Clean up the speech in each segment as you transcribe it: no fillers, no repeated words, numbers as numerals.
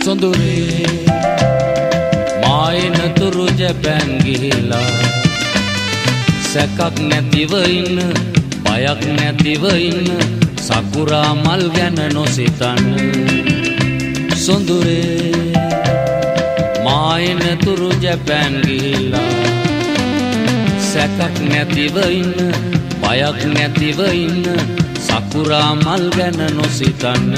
සොඳුරේ මායනතුරු Japan ගිහිලා සැකක් නැතිව ඉන්න බයක් නැතිව ඉන්න සකුරා මල් ගැන නොසිතන්න සොඳුරේ මායනතුරු ජැපෑන් ගිහිලා සැකක් නැතිව ඉන්න බයක් නැතිව ඉන්න සකුරා මල් ගැන නොසිතන්න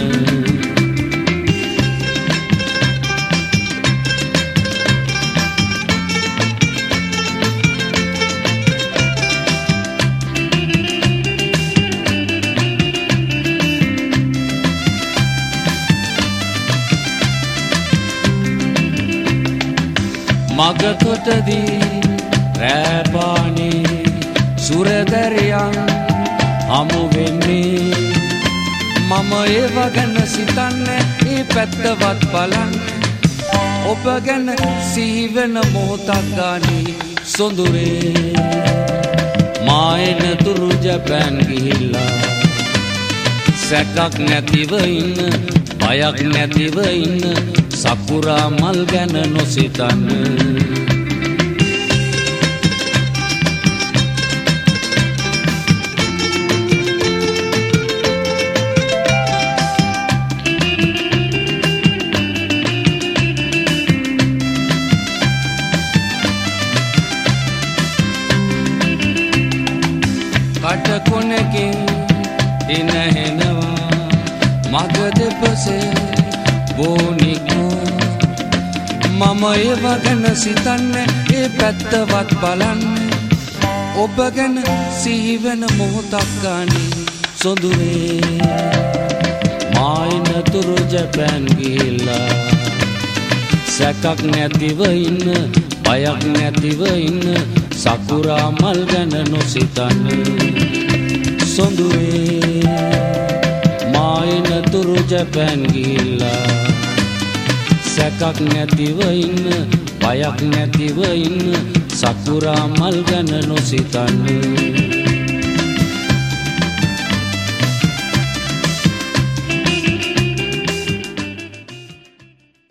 මගකොටදී රෑපානේ සුරදරියන් හමු වෙන්නේ මම ඒව ගැන සිතන්නේ ඒ පැත්තවත් බලන්නේ ඔබ ගැන සිහිවෙන මොහොතක් ගානේ සොඳුරේ මායනතුරු ජැපෑන් ගිහිල්ලා සැකක් නැතිව ඉන්න බයක් නැතිව ඉන්න සකුරා මල් ගැන නොසිතන්න කටකොණකින් ඉනහෙනවා මග දෙපසේ බෝනිකෝ මම ඒව ගැන සිතන්නේ ඒ පැත්තවත් බලන්නේ ඔබ ගැන සිහිවෙන මොහොතක් ගානේ සොඳුරේ මායනතුරු ජැපෑන් ගිහිල්ලා සැකක් නැතිව ඉන්න බයක් නැතිව ඉන්න සකුරා මල් ගැන නොසිතන්න සොඳුරේ මායනතුරු ජැපෑන් ගිහිල්ලා සැකක් නැතිව ඉන්න බයක් නැතිව ඉන්න සකුරා මල් ගැන නොසිතන්න